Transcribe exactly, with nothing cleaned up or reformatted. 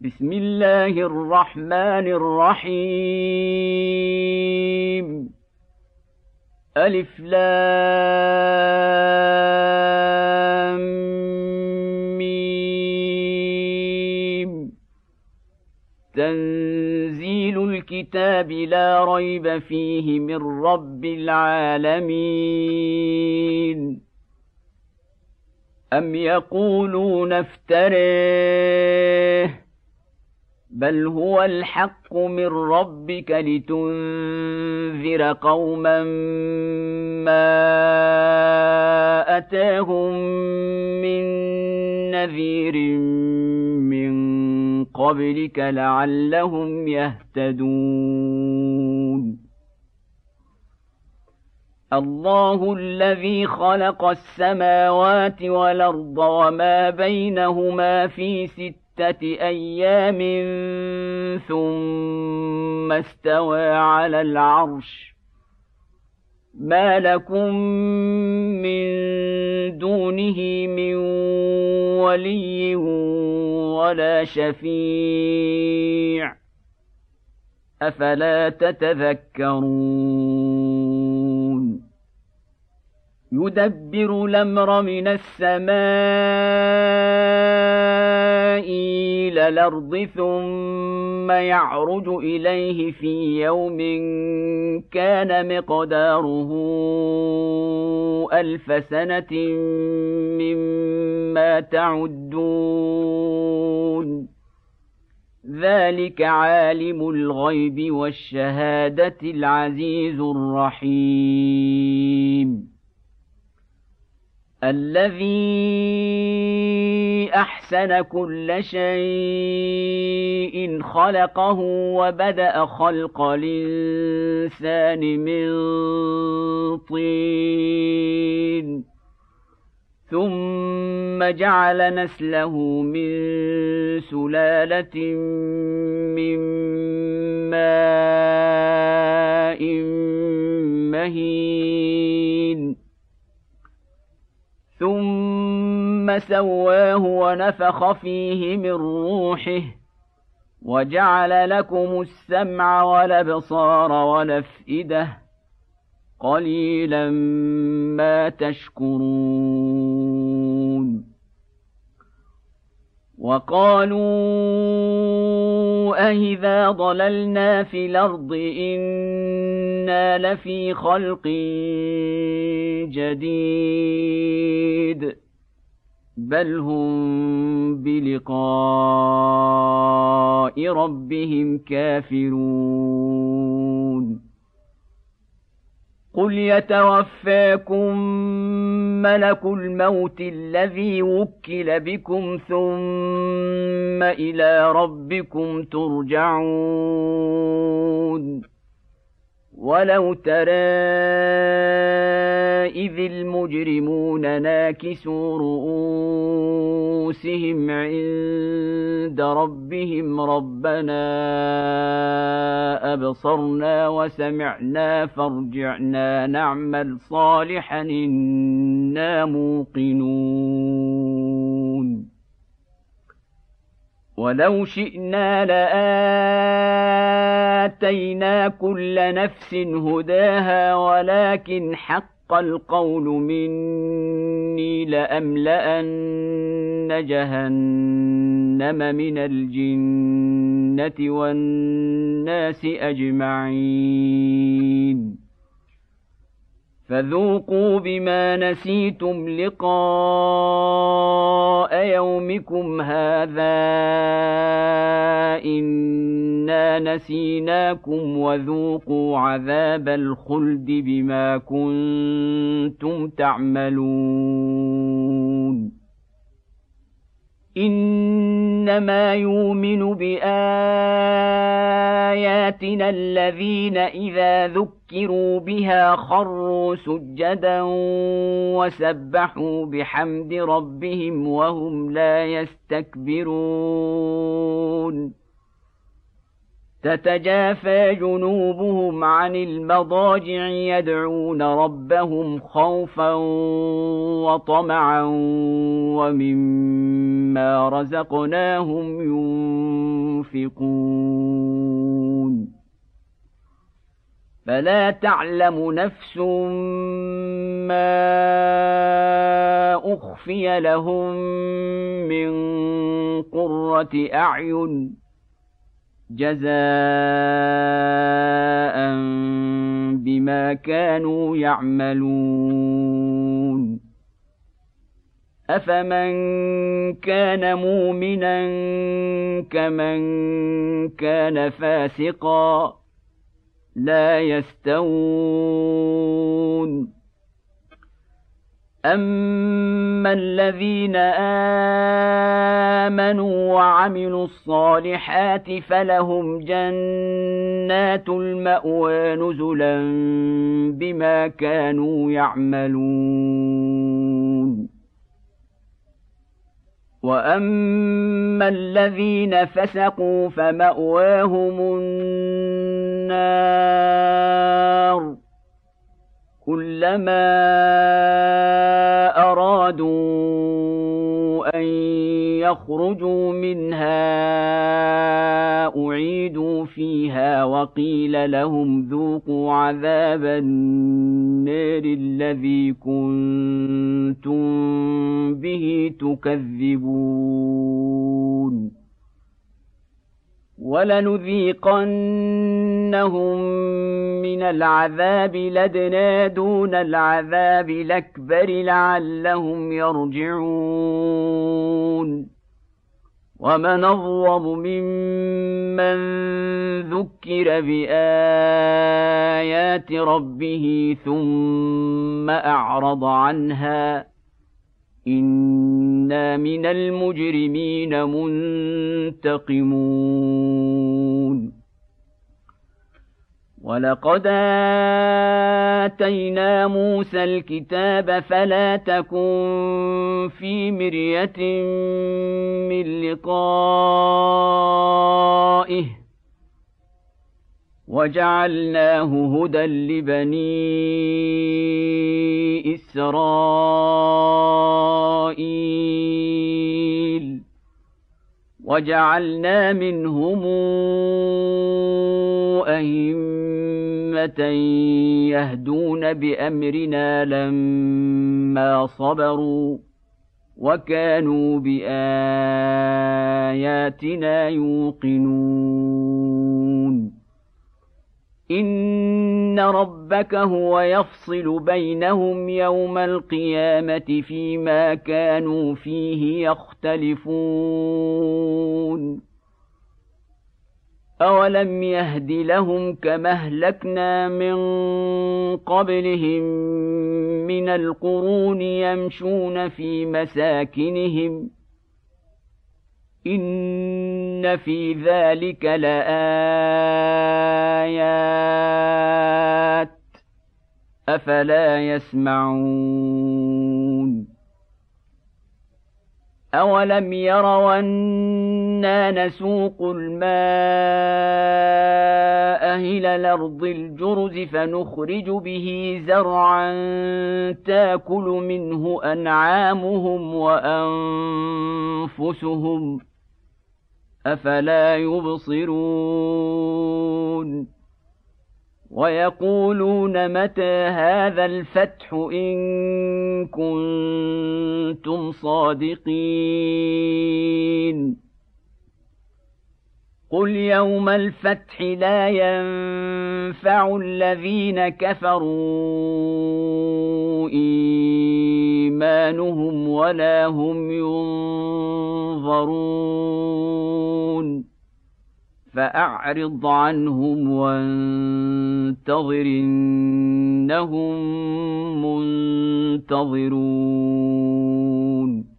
بسم الله الرحمن الرحيم ألف لام ميم تنزيل الكتاب لا ريب فيه من رب العالمين أم يقولون افتريه بل هو الحق من ربك لتنذر قوما ما أتاهم من نذير من قبلك لعلهم يهتدون الله الذي خلق السماوات والأرض وما بينهما في ستة أيام ثم استوى على العرش ما لكم من دونه من ولي ولا شفيع أفلا تتذكرون يدبر الأمر من السماء إلى الأرض ثم يعرج إليه في يوم كان مقداره ألف سنة مما تعدون ذلك عالم الغيب والشهادة العزيز الرحيم الذي أحسن كل شيء خلقه وبدأ خلق الإنسان من طين ثم جعل نسله من سلالة من ماء مهين ثم سواه ونفخ فيه من روحه وجعل لكم السمع والأبصار والأفئدة قليلا ما تشكرون وقالوا أإذا ضللنا في الأرض إنا لفي خلق جديد بل هم بلقاء ربهم كافرون قل يتوفاكم ملك الموت الذي وكل بكم ثم إلى ربكم ترجعون ولو ترى إذ المجرمون ناكسوا رؤوسهم عند ربهم ربنا أبصرنا وسمعنا فارجعنا نعمل صالحا إنا موقنون ولو شئنا لآتينا كل نفس هداها ولكن حق القول مني لأملأن جهنم من الجنة والناس أجمعين فذوقوا بما نسيتم لقاء يومكم هذا إنا نسيناكم وذوقوا عذاب الخلد بما كنتم تعملون إنما يؤمن بآياتنا الذين إذا ذكروا بها خروا سجدا وسبحوا بحمد ربهم وهم لا يستكبرون تتجافى جنوبهم عن المضاجع يدعون ربهم خوفا وطمعا ومما رزقناهم ينفقون فلا تعلم نفس ما أخفي لهم من قرة أعين جزاء بما كانوا يعملون أفمن كان مؤمنا كمن كان فاسقا لا يستوون أما الذين آمنوا وعملوا الصالحات فلهم جنات المأوى نزلا بما كانوا يعملون وأما الذين فسقوا فمأواهم النار كلما أرادوا أن يخرجوا منها أعيدوا فيها وقيل لهم ذوقوا عذاب النار الذي كنتم به تكذبون ولنذيقنهم من العذاب الأدنى دون العذاب الأكبر لعلهم يرجعون ومن أظلم ممن ذكر بآيات ربه ثم أعرض عنها إنا من المجرمين منتقمون ولقد آتينا موسى الكتاب فلا تكن في مرية من لقائه وجعلناه هدى لبني إسرائيل وجعلنا منهم أئمة يهدون بأمرنا لما صبروا وكانوا بآياتنا يوقنون إن ربك هو يفصل بينهم يوم القيامة فيما كانوا فيه يختلفون أولم يهد لهم كما أهلكنا من قبلهم من القرون يمشون في مساكنهم إن في ذلك لآيات أفلا يسمعون أولم يروا أنا نسوق الماء إلى الأرض الجرز فنخرج به زرعا تاكل منه أنعامهم وأنفسهم أفلا يبصرون ويقولون متى هذا الفتح إن كنتم صادقين قل يوم الفتح لا ينفع الذين كفروا إيمانهم ولا هم ينظرون فأعرض عنهم وانتظر إنهم منتظرون